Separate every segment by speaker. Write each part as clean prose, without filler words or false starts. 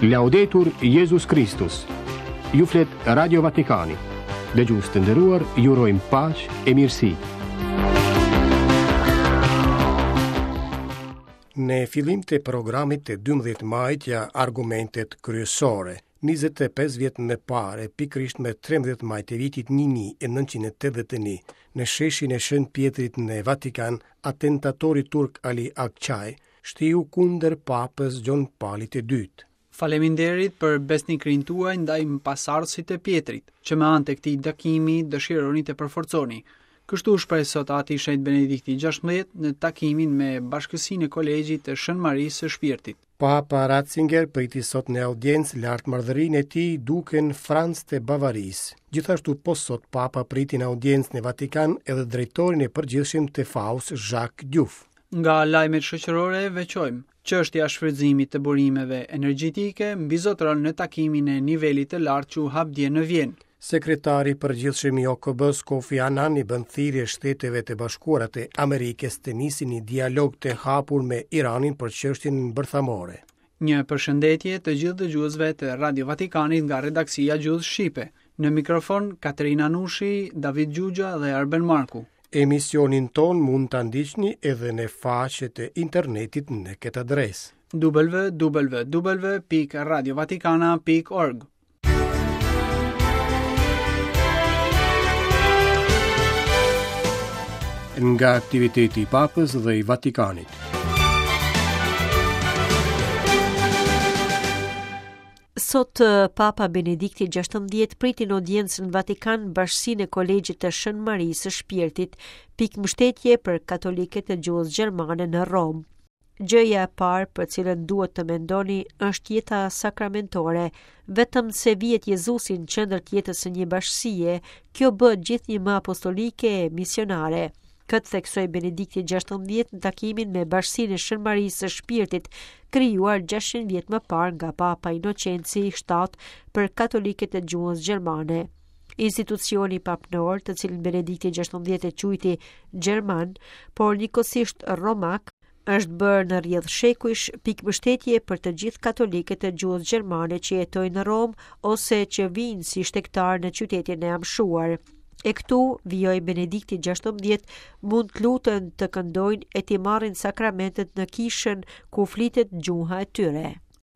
Speaker 1: Laudetur Jesus Christus. Ju flet Radio Vatikani. Dëgjues të nderuar, ju urojmë paqë e mirësi. Në fillim të programit të 12 majit argumentet kryesore. 25 vjet më parë, pikërisht me 13 maj të vitit 1981, në sheshin e Shën Pjetrit në Vatikan, atentatori turk Ali Akçay shtiu kundër papës Gjon Pali II.
Speaker 2: Faleminderit për besnikërinë tuaj ndaj pasardhësit e Pjetrit, që me anë të këtij takimi dëshironi të përforconi. Kështu shpreh sot Ati Shenjtë Benedikti XVI në takimin me bashkësinë e Kolegjit të Shën Marisë së Shpirtit.
Speaker 1: Papa Ratzinger priti sot në audiencë lartmarrëdhërinë e tij duken Franz të Bavarisë. Gjithashtu sot Papa priti në audiencë në Vatikan edhe drejtorin e përgjithshëm të FAUS, Jacques Diouf.
Speaker 2: Nga lajmet shoqërore veçojmë çështja e shfrytëzimit të burimeve energjetike mbizotron në takimin e nivelit të lartë që u hap dje në Vjenë.
Speaker 1: Sekretari përgjithshëm i OKB-s Kofi Annan i bën thirrje Shteteve të Bashkuara të Amerikës të nisin një dialog të hapur me Iranin për çështjen bërthamore.
Speaker 2: Një përshëndetje të gjithë dëgjuesve të Radio Vatikanit nga redaksia Gjuhës Shqipe. Në mikrofon Katerina Nushi, David Gjugja dhe Arben Marku.
Speaker 1: Emisionin ton mund të ndiqni edhe në faqet e internetit në këtë adresë: www.radiovaticana.org. Nga aktiviteti i Papës dhe i Vatikanit.
Speaker 3: Sot Papa Benedikti XVI priti në audiencën në Vatikan bashkësinë e Kolegjit të Shën Marisë së Shpirtit, pikëmbështetje për katoliket e gjuhës gjermane në Rom. Gjëja e parë për cilën duhet të mendoni është jeta sakramentore. Vetëm se vihet Jezusi në qendër të jetës së një bashkësie, kjo bëhet gjithnjë më apostolike e misionare. Këtë theksoi Benedikti XVI në takimin me bashkësinë e Shën Marisë së Shpirtit, krijuar 600 vjet më parë nga Papa Inocenci VII për katoliket e gjuhës gjermane. Institucioni papnor, të cilin Benedikti XVI e quajti gjerman, por njëkohësisht romak, është bërë në rrjedh shekujsh pikëmbështetje për të gjithë katoliket e gjuhës gjermane që jetojnë në Rom ose që vijnë si shtektar në qytetin e amshuar. E këtu, vijoj Benedikti XVI, mund të lutën të këndojnë e të marrin sakramentet në kishën ku flitet gjuha e tyre.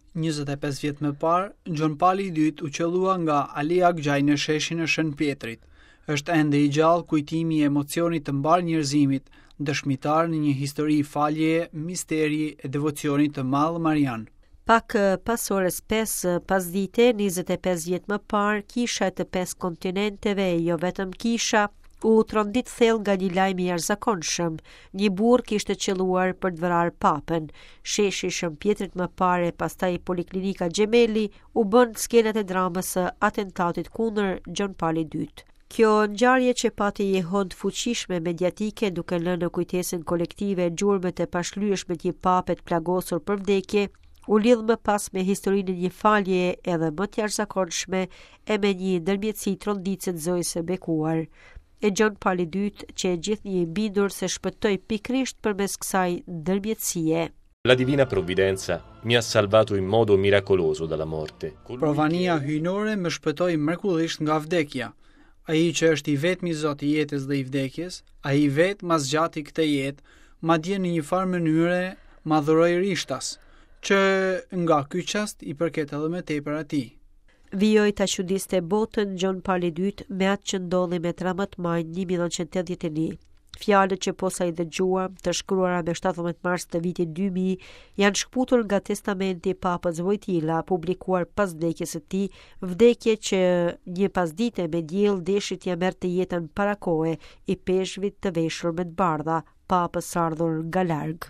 Speaker 2: 25 vjet më parë, Gjon Pali II u qellua nga Ali Akçay në sheshin e Shën Pjetrit. Është ende i gjallë kujtimi i emocionit të mbar njerëzimit, dëshmitar në një histori faljeje, misteri e devocionit të madh marian.
Speaker 3: Pak pas orës 5 pasdite, 25 vjet më parë, kisha e të 5 kontinenteve, jo vetëm kisha, u trondit thellë nga një lajm i jashtëzakonshëm. Një burr kishte qelluar për të vrarë papën. Sheshi i Shën Pjetrit më parë, pastaj Poliklinika Gemelli, u bën skenat e dramës së atentatit kundër Gjon Pali II. Kjo ngjarje që pati një hond fuqishme mediatike duke lënë në kujtesën kolektive gjurmët e pashlyeshme të një pape të plagosur për vdekje, u lidh më pas me historinë e një falje edhe më të jashtëzakonshme e me një ndërmjetësi tronditse të zojës së bekuar. E Gjon Pali II që e gjithnjë i bindur se shpëtoi pikërisht përmes kësaj ndërmjetësie.
Speaker 4: La divina provvidenza mi ha salvato in modo miracoloso dalla morte.
Speaker 2: Provania hyjnore më shpëtoi mrekullisht nga vdekja. Ai që është i vetmi Zoti i jetës dhe i vdekjes, ai vetë ma zgjati këtë jetë, madje në një farë mënyre madhuroi rishtas, që nga ky çast i përket edhe më tepër atij.
Speaker 3: Vijoi ta çuditste botën Gjon Pali II me atë që ndodhi me 13 maj 1981. Fjalët që posa i dëgjuam, të shkruara me 17 mars të vitit 2000, janë shkputur nga testamenti i Papës Wojtyla, publikuar pas vdekjes së tij, vdekje që një pasdite me diell deshi t'ia merrte jetën para kohe i peshqvit të veshur me të bardha, papës ardhur nga larg.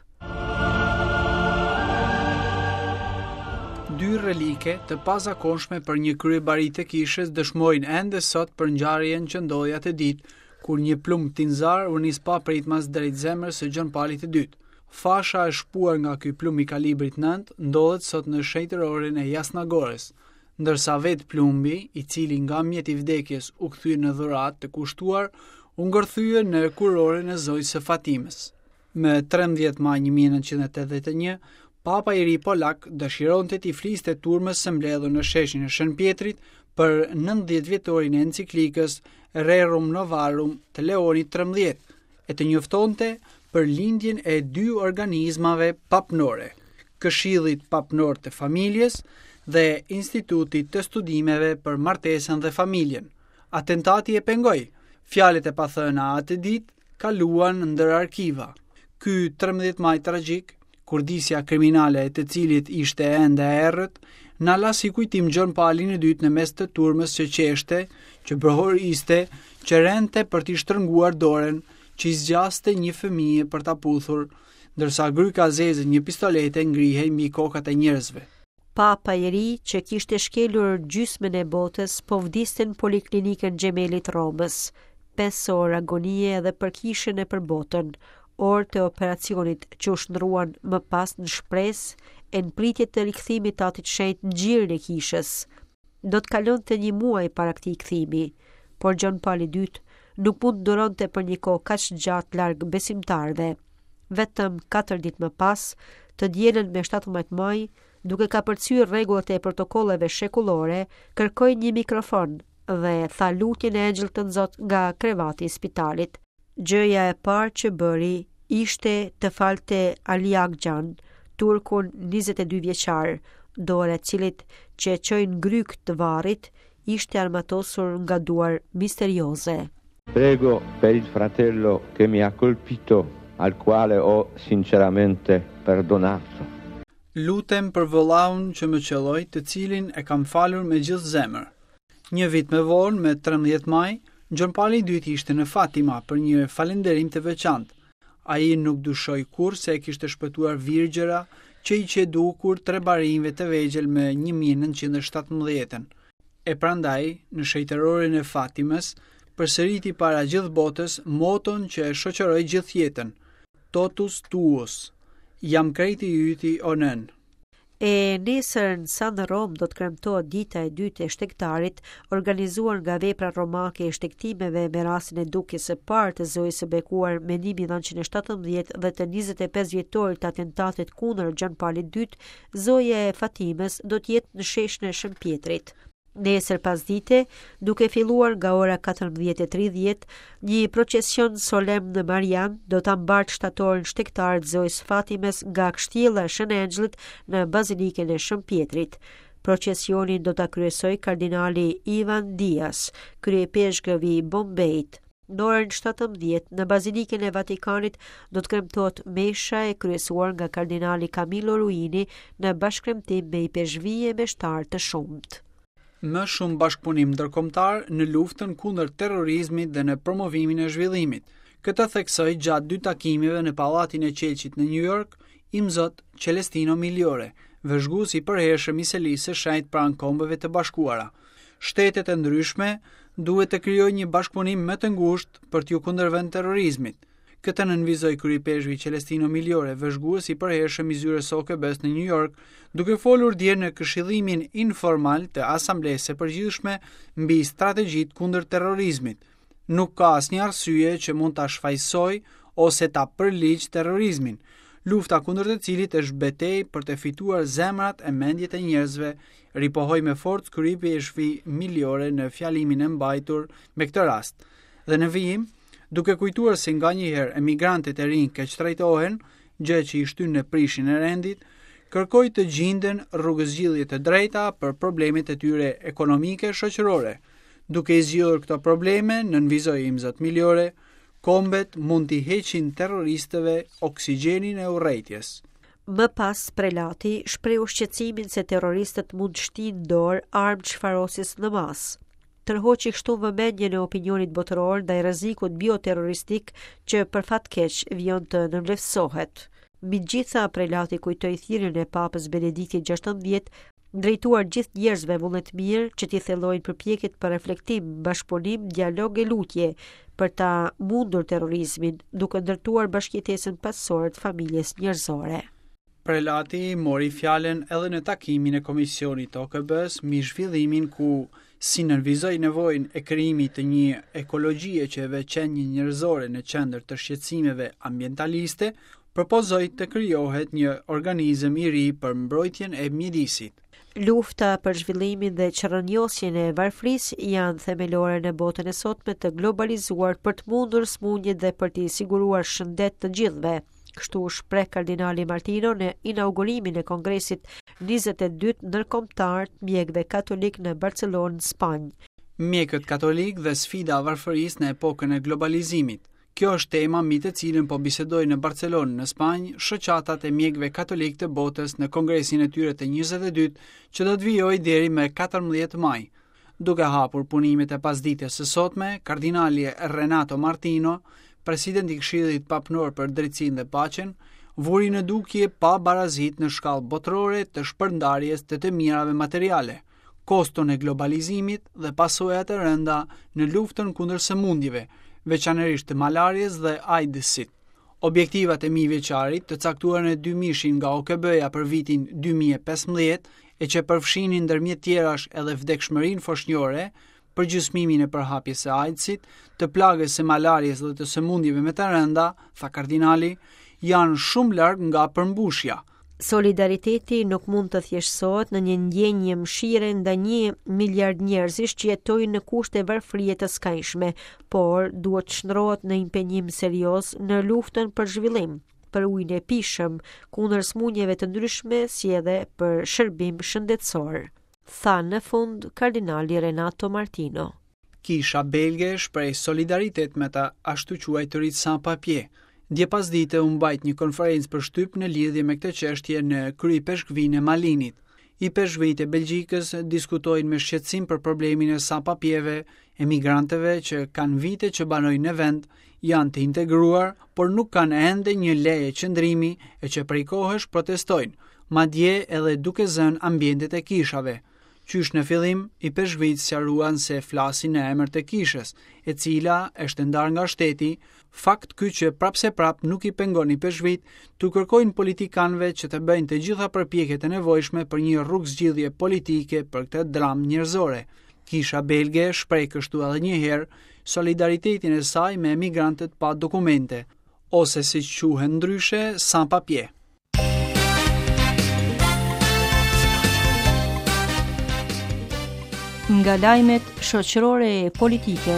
Speaker 2: Dy relike të pazakonshme për një kryebari të kishës dëshmojnë ende sot për ngjarjen që ndodhi atë ditë, kur një plumb tinzar u nis pa pritmas drejt zemrës së Gjon Palit II. Fasha e shpuar nga ky plumb i kalibrit 9 ndodhet sot në shenjtërorin e Jasnagores, ndërsa vetë plumbi, i cili nga mjet i vdekjes u kthye në dhuratë të kushtuar, u ngërthye në kurorin e Zojës së Fatimës. Më 13 maj 1981, Papa i ri polak dëshironte t'i fliste turmës së mbledhur në sheshin e Shën Pjetrit për 90 vjetorin e enciklikës Rerum Novarum të Leonit XIII e të njoftonte për lindjen e 2 organizmave papnore, Këshillit Papnor të Familjes dhe Institutit të Studimeve për Martesën dhe Familjen. Atentati e pengoi. Fjalët e pathëna atë ditë kaluan ndër arkiva. Ky 13 maj tragjik, kurdisja kriminale e të cilit ishte ende e errët, na la si kujtim Gjon Palin e dytë në mes të turmës që qeshte, që brohoriste, që rente për t'i shtrënguar dorën, që i zgjaste një fëmijë për ta puthur, ndërsa gryka zeze një pistolete ngrihej mbi kokat e njerëzve.
Speaker 3: Papa i ri që kishte shkelur gjysmën e botës po vdiste në Poliklinikën Gjemelit Romës. 5 orë agonie edhe për kishën e për botën, orë të operacionit që u shndruan më pas në shpresë e në pritje të rikthimit të atit shenjtë në gjirën e kishës. Do të kalonte një muaj para këtij kthimi, por Gjon Pali II nuk mund duronte për një kohë kaq gjatë larg besimtarëve. Vetëm 4 ditë më pas, të dielën me 17 maj, duke ka përcyer rregullat e protokolleve shekullore, kërkoi një mikrofon dhe tha lutjen e Engjëllt të Nzot nga krevati i spitalit. Gjëja e parë që bëri ishte të falte Ali Agxhan, turkun 22 vjeçar, dora e cilit që e çoi në gryk të varrit ishte armatosur nga duar misterioze.
Speaker 5: Prego per il fratello che mi ha colpito, al quale ho sinceramente perdonato.
Speaker 2: Lutem për vëllaun që më qelloi, të cilin e kam falur me gjithë zemër. Një vit më vonë, me 13 maj, Gjon Pali II ishte në Fatima për një falënderim të veçantë. Ai nuk dushoi kurrë se e kishte shpëtuar virgjëra që i qedukur 3 barinjve të vegjël me 1917. E prandaj, në shejtërorin e Fatimës, përsëriti para gjithë botës moton që e shoqëroi gjithë jetën: Totus tuus. Jam krejti yti o nën.
Speaker 3: E nesër në San Rom do të kremtohet dita e dytë e shtektarit, organizuar nga vepra romake e shtektimeve me rastin e dukjes së parë të zojës së bekuar me 1917 dhe të 25 vjetorit të atentatit kundër Gjon Pali II, zoja e Fatimës do të jetë në sheshin e Shën Pjetrit. Nesër pasdite, duke filluar nga ora 14:30, një procesion solemn në Marian do ta mbart shtatorin shtektar të zojës Fatimes nga kështjella e Shën Engjëllit në bazilikën e Shën Pjetrit. Procesionin do ta kryesoj kardinali Ivan Dias, kryepeshkëvi i Bombejit. Në orën 17 në bazilikën e Vatikanit do të kremtohet mesha e kryesuar nga kardinali Camillo Ruini në bashkëkremtim me i peshvije me shtar të shumt.
Speaker 2: Më shumë bashkëpunim ndërkombëtar në luftën kundër terrorizmit dhe në promovimin e zhvillimit. Këtë theksoi gjatë 2 takimeve në Pallatin e Qelçit në New York, i Zot Celestino Miliore, vëzhgues i përhershëm i selisë së shenjtë pranë Kombeve të Bashkuara. Shtetet e ndryshme duhet të krijojnë një bashkëpunim më të ngushtë për t'u kundërvënë terrorizmit. Këtë nënvizoi kryepeshvi Celestino Miliore, vëzhgues i përhershëm i zyrës OKB-s në New York, duke folur dje në këshillimin informal të Asamblesë së Përgjithshme mbi strategjitë kundër terrorizmit. Nuk ka asnjë arsye që mund ta shfaqsoj ose ta përligjë terrorizmin, lufta kundër të cilit është betejë për të fituar zemrat e mendjet e njerëzve, ripohoi me forcë kryepeshvi Miliore në fjalimin e mbajtur me këtë rast. Dhe në vijim, duke kujtuar se nganjëherë emigrantët e rinj keq trajtohen, gjë që i shtyn në prishin e rendit, kërkoi të gjinden rrugëzgjidhje të drejta për problemet e tyre ekonomike shoqërore. Duke i zgjidhur këto probleme, nënvizoi i Zot Miliore, kombet mund t'i heqin terroristëve oksigjenin e urrejtjes.
Speaker 3: Më pas, prelati shprehu shqetësimin se terroristët mund shtin dorë armë çfarosjes në masë. Tërhoqi kështu vëmendjen e opinionit botëror ndaj rrezikut bioterroristik që për fat keq vjen të nënvlerësohet. Megjithatë, prelati kujtoi thirrjen e Papës Benediktit XVI, drejtuar gjithë njerëzve vullnet mirë që t'i thellojnë përpjekjet për reflektim, bashkëpunim, dialog e lutje për ta mundur terrorizmin, duke ndërtuar bashkëjetesën pasore të familjes njerëzore.
Speaker 2: Prelati mori fjalën edhe në takimin e komisionit OKB-s mbi zhvillimin ku si nënvizoi nevojën e krijimit të një ekologjie që e veçon një njerëzore në qendër të shqetësimeve ambientaliste, propozoi të krijohet një organizëm i ri për mbrojtjen e mjedisit.
Speaker 3: Lufta për zhvillimin dhe qërënjosjen e varfërisë janë themelore në botën e sotme të globalizuar për të mundur smundjet dhe për të siguruar shëndet të gjithëve. Kështu shpreh kardinali Martino në inaugurimin e kongresit 22 ndërkombëtar të mjekëve katolik në Barcelonë, Spanjë.
Speaker 2: Mjekët katolik dhe sfida e varfërisë në epokën e globalizimit. Kjo është tema mbi të cilën po bisedoj në Barcelonë, në Spanjë, shoqatat e mjekëve katolik të botës në kongresin e tyre të 22 që do të vijojë deri më 14 maj. Duke hapur punimet e pasdites së sotme, kardinali Renato Martino, presidenti i Këshillit Papnor për Drejtsinë dhe Paqen, vuri në dukje pa barazit në shkallë botërore të shpërndarjes të mirave materiale, koston e globalizimit dhe pasojat e rënda në luftën kundër sëmundjeve, veçanërisht të malarjes dhe aidësit. Objektivat e mijëvjeçarit të caktuar në 2000 nga OKB-ja për vitin 2015 e që përfshinin ndërmjet tjerash edhe vdekshmërinë foshnjore, përgjysmimin e përhapjes së aidësit, të plagës së malarjes dhe të sëmundjeve më të rënda, tha kardinali, janë shumë larg nga përmbushja.
Speaker 3: Solidariteti nuk mund të thjeshtësohet në një ndjenjë mëshire ndaj 1 miliard njerëzish që jetojnë në kushte varfërie të skajshme, por duhet të shndrohet në impenjim serioz në luftën për zhvillim, për ujin e pishëm, kundër smundjeve të ndryshme si edhe për shërbim shëndetësor, tha në fund kardinali Renato Martino.
Speaker 2: Kisha belge shpreh solidaritet me ta ashtu quajturit sans-papier. Dje pasdite u mbajt një konferencë për shtyp në lidhje me këtë çështje në kryepeshkvinë e Malinit. I peshkvit e Belgjikës diskutojnë me shqetësim për problemin e sans-papierëve, emigrantëve që kanë vite që banojnë në vend, janë të integruar, por nuk kanë ende një leje qëndrimi e që prej kohësh protestojnë, madje edhe duke zënë ambientet e kishave. Qysh në fillim, i peshkvit sqaruan se flasin në emër të kishës, e cila është ndarë nga shteti, fakt ky që prapse prap nuk i pengon i peshkvit të kërkojnë politikanëve që të bëjnë të gjitha përpjekjet e nevojshme për një rrugë zgjidhje politike për këtë dramë njerëzore. Kisha belge shpreh kështu edhe një herë solidaritetin e saj me emigrantët pa dokumente, ose siç quhen ndryshe sans-papier.
Speaker 6: Nga lajmet shoqërore e politike.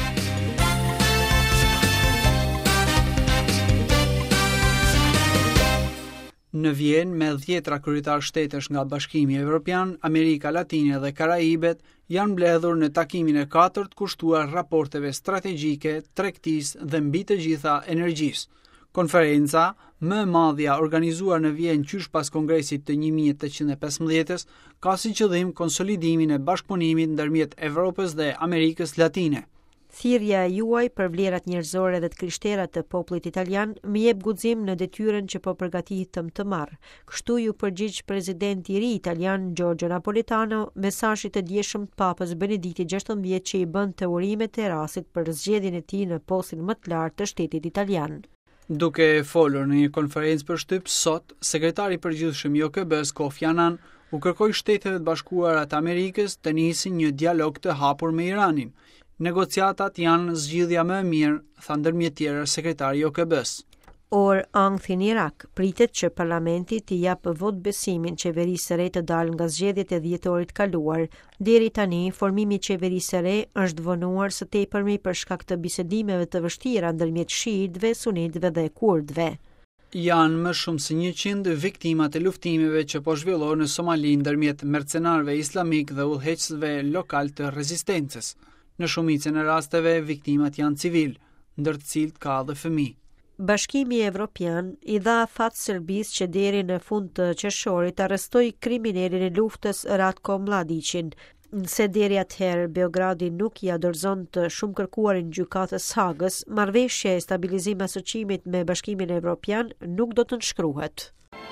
Speaker 2: Në Vjenë, me 10 kryetar shtetësh nga Bashkimi Evropian, Amerika Latine dhe Karaibet janë mbledhur në takimin e 4 kushtuar raporteve strategjike, tregtisë dhe mbi të gjitha energjisë. Konferenca, më e madhja organizuar në Vjenë qysh pas kongresit të 1815-s, ka si qëllim konsolidimin e bashkëpunimit ndërmjet Evropës dhe Amerikës Latine.
Speaker 3: Thirrja juaj për vlerat njerëzore dhe të krishterat të popullit italian më jep guxim në detyrën që po përgatitem të marr. Kështu ju përgjigj presidenti i ri italian Giorgio Napolitano mesazhit të djeshëm të Papës Benedikti XVI që i bën të urimet e rastit për zgjedhjen e tij në postin më të lartë të shtetit italian.
Speaker 2: Duke folur në një konferencë për shtyp sot, sekretari i përgjithshëm i OKB-s Kofi Annan u kërkoi Shteteve të Bashkuara të Amerikës të nisin një dialog të hapur me Iranin. Negociatat janë zgjidhja më e mirë, tha ndërmjet tjerë sekretari i OKB-s.
Speaker 3: Or ankthi në Irak pritet që parlamenti t'i japë vot besimin qeverisë së re të dalë nga zgjedhjet e dhjetorit kaluar. Deri tani formimi i qeverisë së re është vonuar së tepërmi për shkak të bisedimeve të vështira ndërmjet shiitëve, sunitëve dhe kurdëve.
Speaker 2: Janë më shumë se 100 viktimat e luftimeve që po zhvillohen në Somali ndërmjet mercenarëve islamik dhe udhëheqësve lokal të rezistencës. Në shumicën e rasteve viktimat janë civil, ndër të cilët ka edhe fëmijë.
Speaker 3: Bashkimi Evropian i dha fat Serbisë që deri në fund të qershorit arrestoi kriminalin e luftës Ratko Mladićin. Nëse deri atëherë Beogradi nuk i dorëzon të shumë kërkuarin gjykatës Hagës, marrëveshja e stabilizim asociimit me Bashkimin Evropian nuk do të nënshkruhet.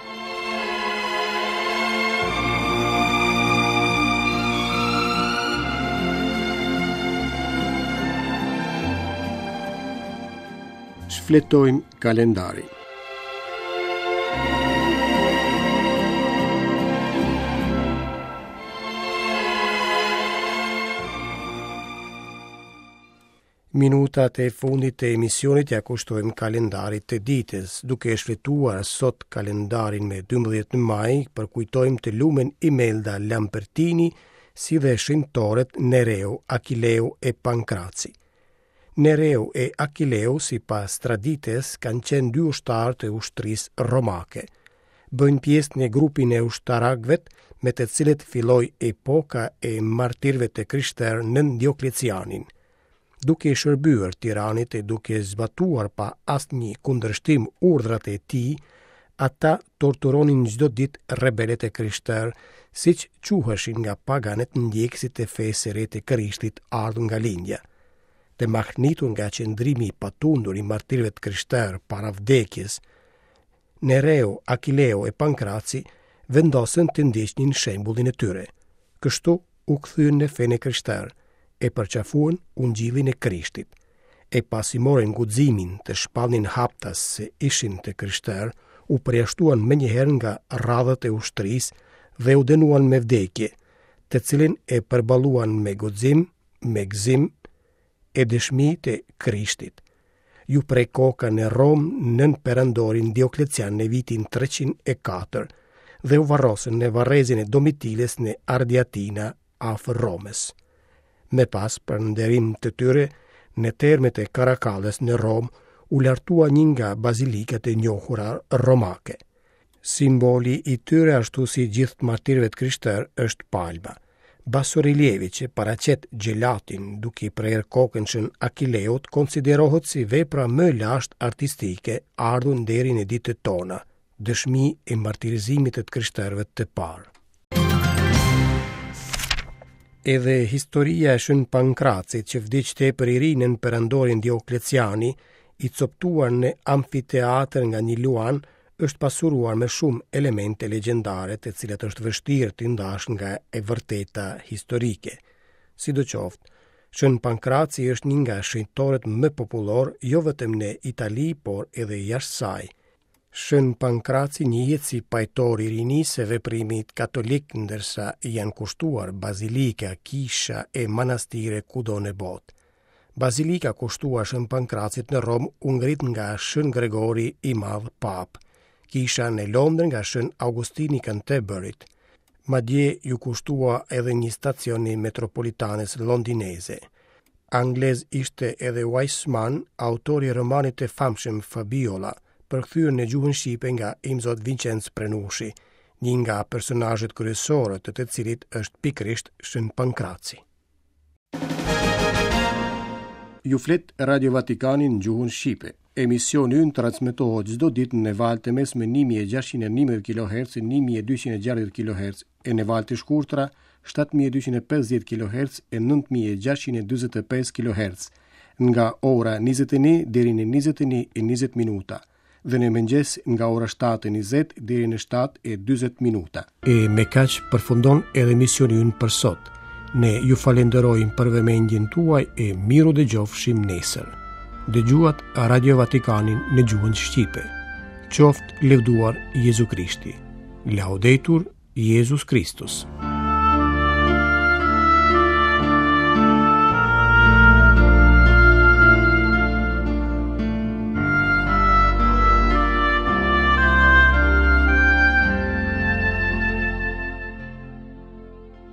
Speaker 1: Shfletojmë kalendari. Minutat e fundit të emisionit ja kushtojmë kalendarit të ditës, duke shfletuar sot kalendarin me 12 maj, përkujtojmë të lumen Imelda Lampertini, si dhe shenjtoret Nereo, Akileo e Pankraci. Nereo e Akileo, si pas tradites, kanë qenë 2 ushtarë të ushtrisë romake. Bëjnë pjesë në grupin e ushtarakëvet me të cilët filloi epoka e martirëve të krishterë nën Dioklecianin. Duke shërbyer tiranit e duke zbatuar pa asnjë kundërshtim urdhrat e tij, ata torturonin çdo ditë rebelet e krishterë, siç quheshin nga paganet ndjekësit e fesë së re të Krishtit ardhur nga lindja. Të mahnitur nga qëndrimi i patundur i martirëve të krishterë para vdekjes, Nereo, Akileo e Pankraci vendosën të ndiqnin shembullin e tyre. Kështu u kthyen në fenë krishterë e përqafuan ungjillin e Krishtit, e pasi morën guximin të shpallnin haptas se ishin të krishterë, u përjashtuan menjëherë nga radhët e ushtrisë dhe u dënuan me vdekje, të cilin e përballuan me guxim, me gëzim e dëshmi të Krishtit. Ju prej koka në Rom nën perandorin Dioklecian në vitin 304 dhe u varrosën në varrezin e Domitiles në Ardiatina afër Romës. Me pas për nderim të tyre, në termet e Karakales në Rom, u lartua një nga bazilikat e njohura romake. Simboli i tyre ashtu si gjithë martirëve të krishterë është palma. Basorilievi që paraqet gjelatin duke i prerë kokën shën Akileut konsiderohet si vepra më lashtë artistike ardhur deri në ditët tona, dëshmi e martirizimit të krishterëve të parë. Edhe historia e shën Pankracit që vdiqte për i ri nën perandorin Diokleciani, i coptuar në amfiteatër nga një luan, është pasuruar me shumë elemente legjendare të cilat është vështirë të ndash nga e vërteta historike. Sidoqoftë, shën Pankraci është një nga shenjtorët më popullor jo vetëm në Itali, por edhe jashtë saj. Shën Pankraci njihet si pajtori i rinisë së veprimit katolik, ndërsa janë kushtuar bazilika, kisha e manastire kudo në botë. Bazilika kushtuar shën Pankracit në Rom u ngrit nga shën Gregori i Madh Pap, kisha në Londër nga shën Augustini Canterburyt. Madje ju kushtua edhe një stacion i metropolitanes londineze. Anglez ishte edhe Weisman, autori i romanit të famshëm Fabiola, përkthyer në gjuhën shqipe nga Imzot Vincenz Prenushi, një nga personazhet kryesorë të cilit është pikërisht shën Pankraci. Ju flet Radio Vatikani në gjuhën shqipe. Emisioni ynë transmetohet çdo ditë në valë të mesme 1611 kHz, 1260 kHz e në valë të shkurtra 7250 kHz e 9645 kHz, nga ora 21 deri në 21:20 minuta. Dhe në mëngjes nga ora 7:20 deri në 7:40 minuta. E me kaq përfundon edhe emisioni ynë për sot. Ne ju falenderojmë për vëmendjen tuaj e miru dëgjofshim nesër. Dëgjuat Radio Vatikanin në gjuhën shqipe. Qoftë lëvduar Jezu Krishti. Laudetur Jesus Christus.